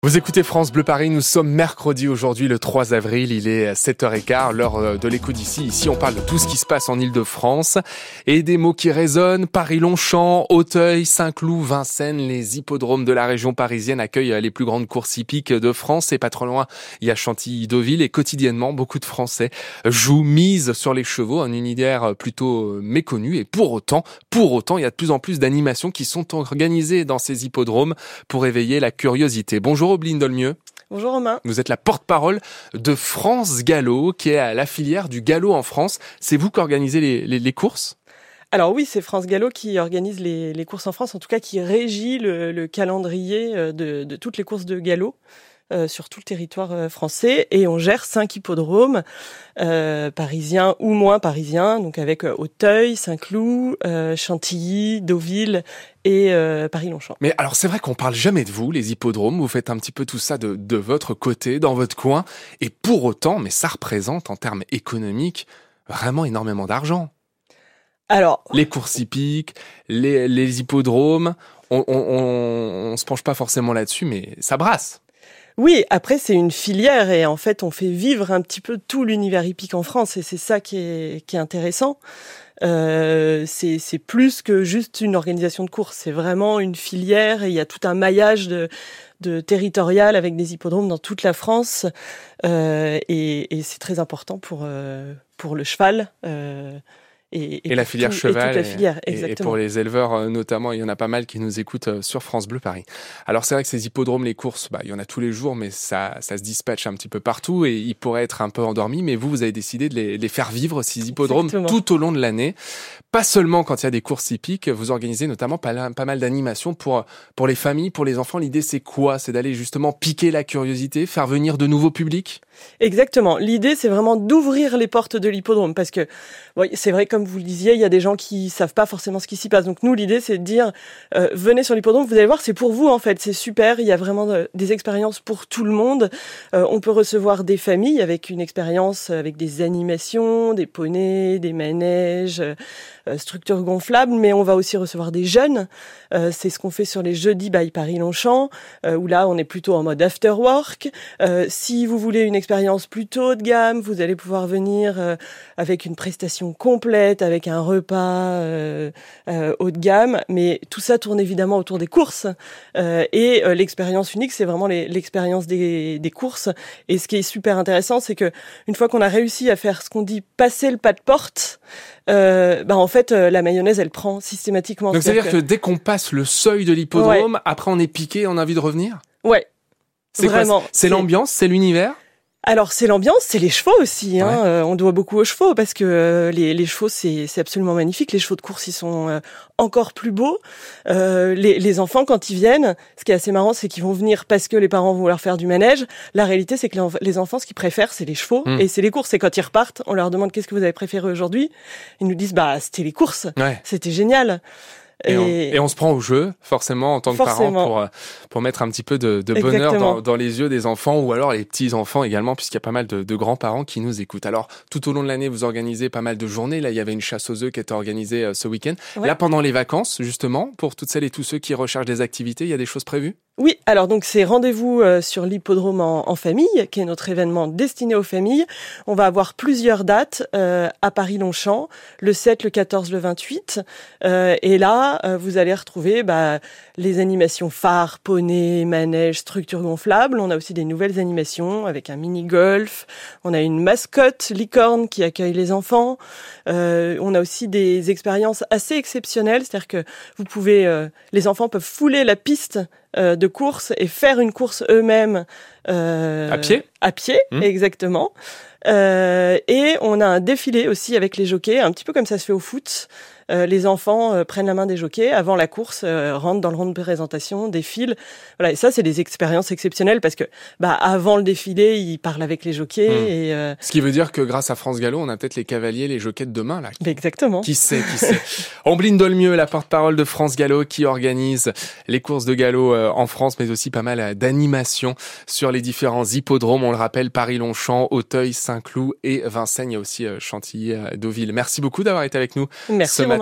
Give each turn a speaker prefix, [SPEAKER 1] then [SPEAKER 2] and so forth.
[SPEAKER 1] Vous écoutez France Bleu Paris, nous sommes mercredi aujourd'hui le 3 avril, il est 7h15, l'heure de l'écho d'ici. Ici on parle de tout ce qui se passe en Ile-de-France et des mots qui résonnent. Paris-Longchamp, Auteuil, Saint-Cloud, Vincennes, les hippodromes de la région parisienne accueillent les plus grandes courses hippiques de France. Et pas trop loin, il y a Chantilly-Deauville et quotidiennement beaucoup de Français jouent, misent sur les chevaux, un univers plutôt méconnu. Et pour autant, il y a de plus en plus d'animations qui sont organisées dans ces hippodromes pour éveiller la curiosité. Bonjour Obeline Dolmieux.
[SPEAKER 2] Bonjour Romain.
[SPEAKER 1] Vous êtes la porte-parole de France Gallo, qui est à la filière du galop en France. C'est vous qui organisez les courses ?
[SPEAKER 2] Alors oui, c'est France Gallo qui organise les courses en France, en tout cas qui régit le calendrier de toutes les courses de galop sur tout le territoire français. Et on gère 5 hippodromes parisiens ou moins parisiens, donc avec Auteuil, Saint-Cloud, Chantilly, Deauville et Paris-Longchamp.
[SPEAKER 1] Mais alors c'est vrai qu'on parle jamais de vous, les hippodromes, vous faites un petit peu tout ça de votre côté, dans votre coin, et pour autant, mais ça représente en termes économiques vraiment d'argent.
[SPEAKER 2] Alors,
[SPEAKER 1] les courses hippiques, les hippodromes, on se penche pas forcément là-dessus, mais ça brasse.
[SPEAKER 2] Oui, après c'est une filière et en fait on fait vivre un petit peu tout l'univers hippique en France et c'est ça qui est intéressant. C'est plus que juste une organisation de course, c'est vraiment une filière et il y a tout un maillage de territorial avec des hippodromes dans toute la France et c'est très important pour le cheval. Et
[SPEAKER 1] la filière cheval,
[SPEAKER 2] la filière,
[SPEAKER 1] et pour les éleveurs notamment, il y en a pas mal qui nous écoutent sur France Bleu Paris. Alors c'est vrai que ces hippodromes, les courses, il y en a tous les jours, mais ça se dispatche un petit peu partout et ils pourraient être un peu endormis, mais vous avez décidé de les faire vivre, ces hippodromes, tout au long de l'année. Pas seulement quand il y a des courses hippiques, vous organisez notamment pas mal d'animations pour les familles, pour les enfants. L'idée c'est quoi ? C'est d'aller justement piquer la curiosité, faire venir de nouveaux publics ?
[SPEAKER 2] Exactement. L'idée, c'est vraiment d'ouvrir les portes de l'hippodrome parce que c'est vrai, comme vous le disiez, il y a des gens qui savent pas forcément ce qui s'y passe. Donc nous, l'idée, c'est de dire venez sur l'hippodrome, vous allez voir, c'est pour vous en fait, c'est super. Il y a vraiment des expériences pour tout le monde. On peut recevoir des familles avec une expérience avec des animations, des poneys, des manèges, structures gonflables, mais on va aussi recevoir des jeunes. C'est ce qu'on fait sur les jeudis by Paris-Longchamp, où là, on est plutôt en mode after work. Si vous voulez une expérience plutôt haut de gamme, vous allez pouvoir venir avec une prestation complète, avec un repas haut de gamme, mais tout ça tourne évidemment autour des courses. Et l'expérience unique, c'est vraiment l'expérience des courses. Et ce qui est super intéressant, c'est que une fois qu'on a réussi à faire ce qu'on dit passer le pas de porte, en fait, la mayonnaise, elle prend systématiquement.
[SPEAKER 1] Donc c'est-à-dire que dès qu'on passe le seuil de l'hippodrome, après on est piqué, on a envie de revenir ?
[SPEAKER 2] Ouais.
[SPEAKER 1] C'est vraiment. Quoi, c'est l'ambiance, c'est l'univers ?
[SPEAKER 2] Alors c'est l'ambiance, c'est les chevaux aussi. Hein. On doit beaucoup aux chevaux parce que les chevaux c'est absolument magnifique. Les chevaux de course ils sont encore plus beaux. Les enfants quand ils viennent, ce qui est assez marrant c'est qu'ils vont venir parce que les parents vont leur faire du manège. La réalité c'est que les enfants ce qu'ils préfèrent c'est les chevaux et c'est les courses. Et quand ils repartent, on leur demande qu'est-ce que vous avez préféré aujourd'hui. Ils nous disent c'était les courses, c'était génial.
[SPEAKER 1] Et on se prend au jeu, forcément, en tant que parent, pour mettre un petit peu de bonheur dans les yeux des enfants ou alors les petits-enfants également, puisqu'il y a pas mal de grands-parents qui nous écoutent. Alors, tout au long de l'année, vous organisez pas mal de journées. Là, il y avait une chasse aux œufs qui était organisée ce week-end. Ouais. Là, pendant les vacances, justement, pour toutes celles et tous ceux qui recherchent des activités, il y a des choses prévues ?
[SPEAKER 2] Oui, alors donc c'est rendez-vous sur l'hippodrome en famille, qui est notre événement destiné aux familles. On va avoir plusieurs dates à Paris-Longchamp, le 7, le 14, le 28. Et là, vous allez retrouver les animations phares, poney, manège, structures gonflables. On a aussi des nouvelles animations avec un mini-golf. On a une mascotte licorne qui accueille les enfants. On a aussi des expériences assez exceptionnelles, c'est-à-dire que vous pouvez, les enfants peuvent fouler la piste de course et faire une course eux-mêmes
[SPEAKER 1] à pied,
[SPEAKER 2] exactement. Et on a un défilé aussi avec les jockeys, un petit peu comme ça se fait au foot. Les enfants prennent la main des jockeys avant la course, rentrent dans le rond de présentation, défilent. Voilà, et ça c'est des expériences exceptionnelles parce que avant le défilé, ils parlent avec les jockeys.
[SPEAKER 1] Ce qui veut dire que grâce à France Gallo, on a peut-être les cavaliers, les jockeys de demain là.
[SPEAKER 2] Exactement.
[SPEAKER 1] Qui sait. Obeline Dolmieux, la porte-parole de France Gallo, qui organise les courses de galop en France, mais aussi pas mal d'animations sur les différents hippodromes. On le rappelle, Paris-Longchamp, Auteuil, Saint-Cloud et Vincennes. Il y a aussi Chantilly, Deauville. Merci beaucoup d'avoir été avec nous ce matin.